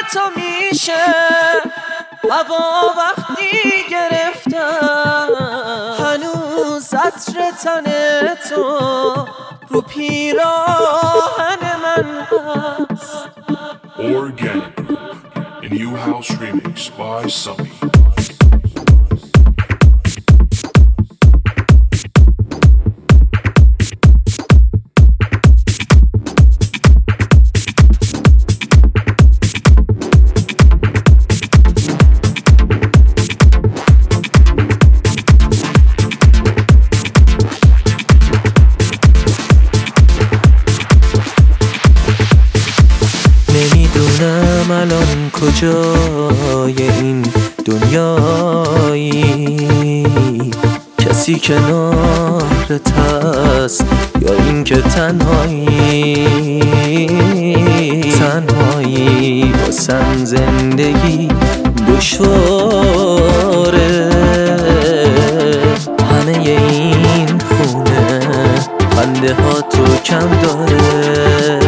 تو میشه هوا وقتی گرفتم، هنوز عطر تن تو رو پیراهن من هست. Organic Group, a new house remix by Sunny. نمیدونم الان کجای این دنیایی، کسی کنارت هست یا این که تنهایی واسم زندگی دشواره. همه این خونه خنده ها تو کم داره.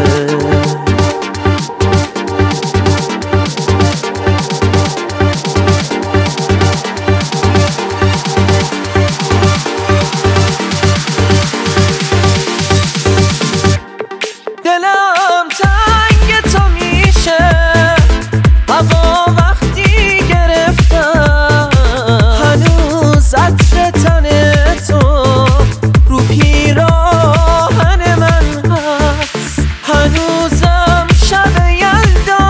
دلم تنگ تو میشه هوا وقتی گرفتم، هنوز عطر تن تو رو پیراهن من هست. هنوزم شب یلدا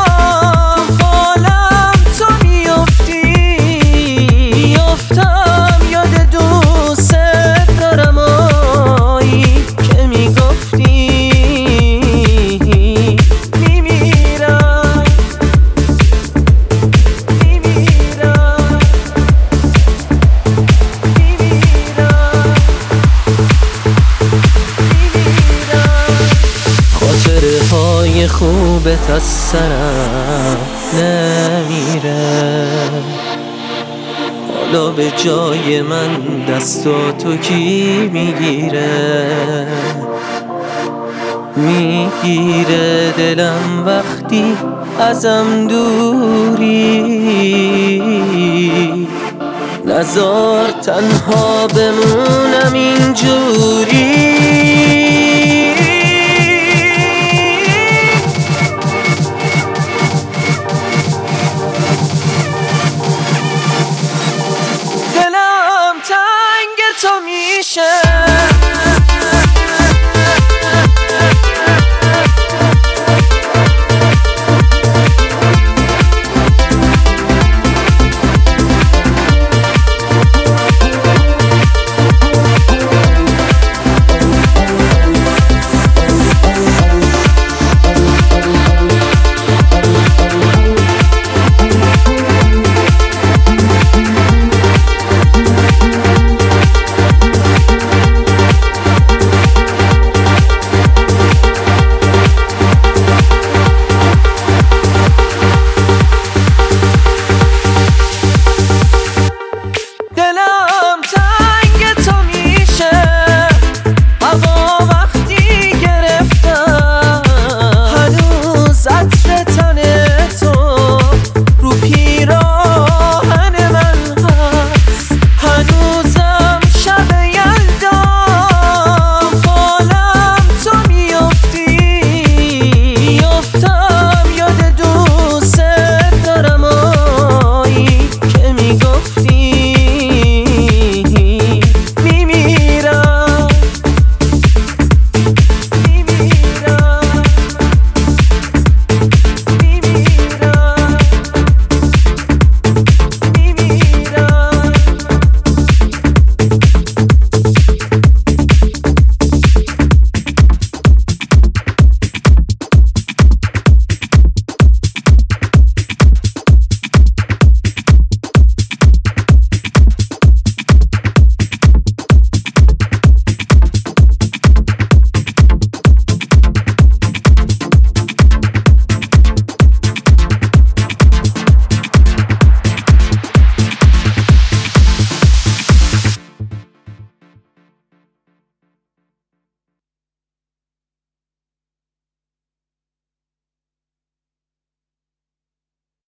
حالم تو میفتم یاد دوست دارم آیی که میگفتی های خوبت از سرم نمیره. حالا به جای من دستاتو کی میگیره دلم وقتی ازم دوری. نذار تنها بمونم اینجوری.